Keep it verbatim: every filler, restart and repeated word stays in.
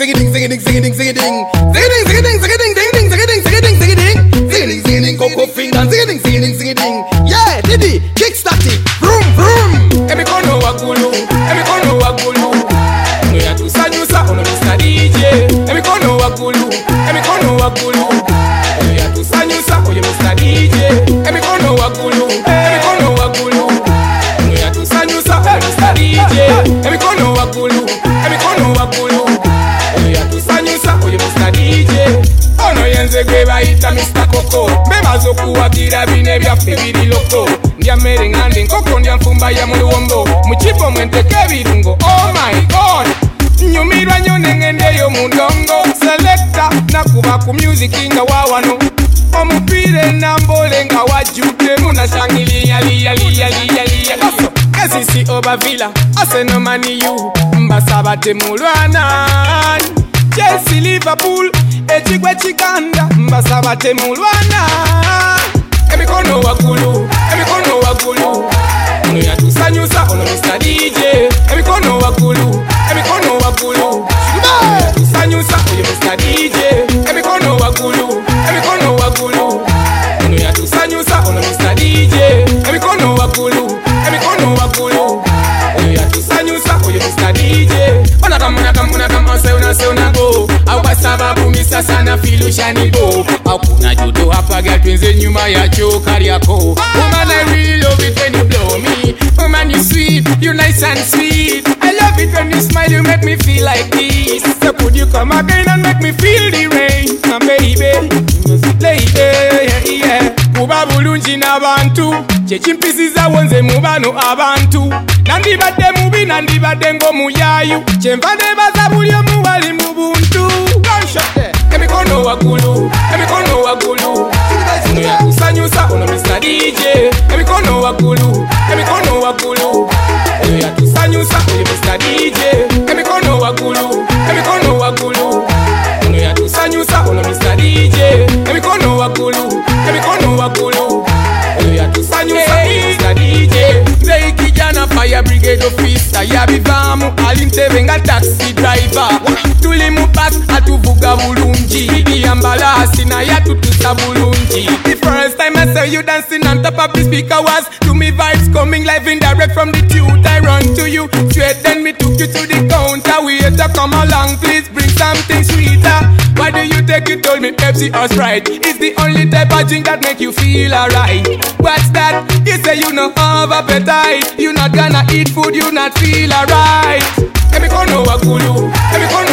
zing ding, zing ding, zing ding, zing ding, zing ding, zing ding, zing ding, zing ding, zing ding, zing ding, zing ding, zing ding, coco finger, zing ding, zing ding, zing ding. Yeah, Diddy, kickstart it, vroom vroom. Emi kono wagulu, emi kono wagulu. No ya tu sanyusa, ono Mister D J. Emi kono wagulu, emi kono wagulu. No ya tu sanyusa, oye Mister D J. Emi kono wagulu, emi kono wagulu. No ya tu sanyusa, oye Mister D J. Emi kono wagulu, emi kono wagulu. No ya tu sanyusa, oye Mister D J. Ono yenze gweba ita Mister Coco. Bema zoku wagira bine byaffe biri loko. Ndia mere ngandi nkoko ndia mfumba ya muluwombo. Muchipo mwenteke birungo, oh my god. Nyumirwa nyone ngende yo mundongo. Selecta na kuba ku music inga wawano. Omupire na mbole nga wajute. Muna shangili yali yali yali yali yali. Kasisi oba villa, aseno mani you. Mbasabate mulwana. Chelsea Liverpool, echigwe chikanda. Mbasabate mulwana. Emi kono wagulu, emi kono wagulu. Ono ya tu sanyusa, ono Mister D J. Emi kono wagulu, emi kono wagulu. Ono ya tu sanyusa, oye Mister D J. Emi kono wagulu, emi kono wagulu. Ono ya tu sanyusa, ono Mister D J. Emi kono wagulu, emi kono wagulu. Ono ya tu sanyusa, oye Mister D J. Ona kamuna kamuna kamase una se una go. Awa sababu misa sana filu shanibo. Hakuna judo hapa girl twenze nyuma ya chokari yako. Woman I really love it when you blow me. Woman you sweet, you nice and sweet. I love it when you smile, you make me feel like this. So could you come again and make me feel the rain? My baby, lady, yeah, yeah. Kuba bulungi n'abantu kyekimpisiza wonze mubano abantu nandi badde mubi nandi badde ng'omuyayu kyenva nebaza buli omu wali mu buntu. Emikono wagulu, emikono wagulu. Ono ya tusanyusa, ono Mister D J. Emikono wagulu, emikono wagulu. Ono ya tusanyusa, oye Mister D J. Emikono wagulu, emikono wagulu. Ono ya tusanyusa, ono Mister D J. Emikono wagulu, emikono wagulu. Ono ya tusanyusa, oye Mister D J. Nze kijana fire brigade officer. Yabivamu alintebe nga taxi driver. Tuli mu pass atuvuga bulungi. Iyambala sina yatutusa bulungi. The first time I saw you dancing on top of the speaker was to me vibes coming live in direct from the tube. I run to you straight, then me took you to the counter. Waiter come along, please bring something sweeter. Why do you take it? Told me Pepsi or Sprite. It's the only type of drink that make you feel alright. What's that? You say you no have appetite. You not gonna eat food, you not feel alright. Emikono wagulu, emikono